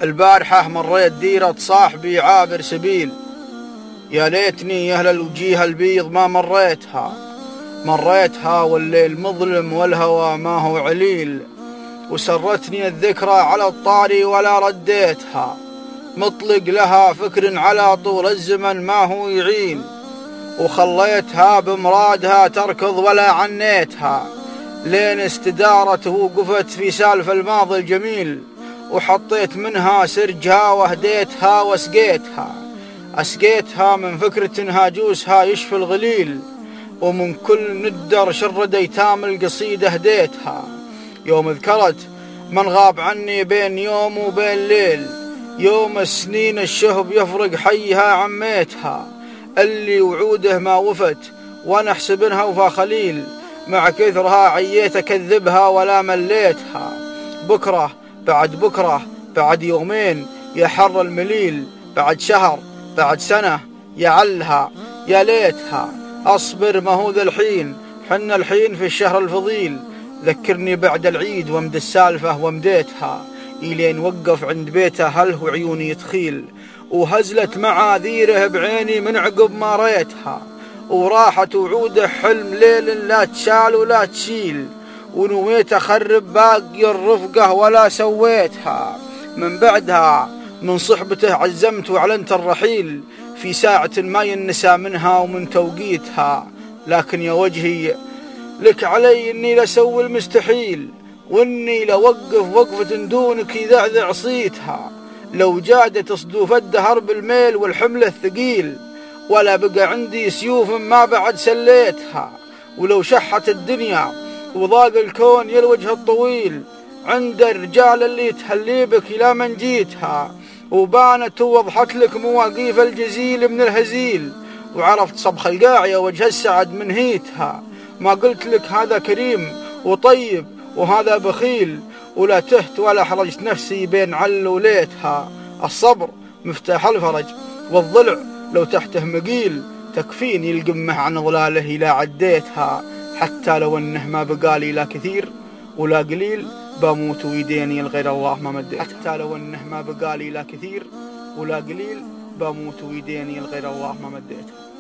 البارحة مريت ديرة صاحبي عابر سبيل، يا ليتني يا أهل الوجيه البيض ما مريتها والليل مظلم والهوى ما هو عليل، وسرتني الذكرى على الطاري ولا رديتها، مطلق لها فكر على طول الزمن ما هو يعين، وخليتها بمرادها تركض ولا عنيتها، لين استدارت ووقفت في سالف الماضي الجميل، وحطيت منها سرجها وهديتها أسقيتها من فكرة هاجوسها يشفي الغليل، ومن كل ندر شرد ايتام القصيدة هديتها، يوم ذكرت من غاب عني بين يوم وبين ليل، يوم السنين الشهب يفرق حيها عميتها، اللي وعوده ما وفت وانا احسبنها وفا خليل، مع كثرها عييت اكذبها ولا مليتها، بكرة بعد يومين يا حر المليل، بعد شهر بعد سنة يا علها يا ليتها، أصبر ما هو ذا الحين، حنا الحين في الشهر الفضيل، ذكرني بعد العيد وامد السالفة ومديتها، إلين وقف عند بيته هله وعيوني تخيل، وهزلت معاذيره بعيني من عقب ما ريتها، وراحت وعوده حلم ليل لا تشال ولا تشيل، ونويت أخرب باقي الرفقة ولا سويتها، من بعدها من صحبته عزمت وأعلنت الرحيل، في ساعة ما ينسى منها ومن توقيتها، لكن يا وجهي لك علي إني لسوي المستحيل، وإني لوقف وقفة دونك يذعذع صيتها، لو جادت صدوف الدهر بالميل والحمل الثقيل، ولا بقى عندي سيوف ما بعد سليتها، ولو شحت الدنيا وضاق الكون يا الوجه الطويل، عند الرجال اللي تهلي بك إلى من جيتها، وبانت ووضحت لك مواقيف الجزيل من الهزيل، وعرفت صبخ القاعية وجه السعد من هيتها، ما قلت لك هذا كريم وطيب وهذا بخيل، ولا تهت ولا حرجت نفسي بين عل وليتها، الصبر مفتاح الفرج والضلع لو تحته مقيل، تكفيني القمة عن ظلاله لا عديتها، حتى لو انه ما بقالي لا كثير ولا قليل، بموت ويديني لغير الله ما مديتها، حتى لو انه ما بقالي لا كثير ولا قليل، بموت ويديني لغير الله ما مديتها.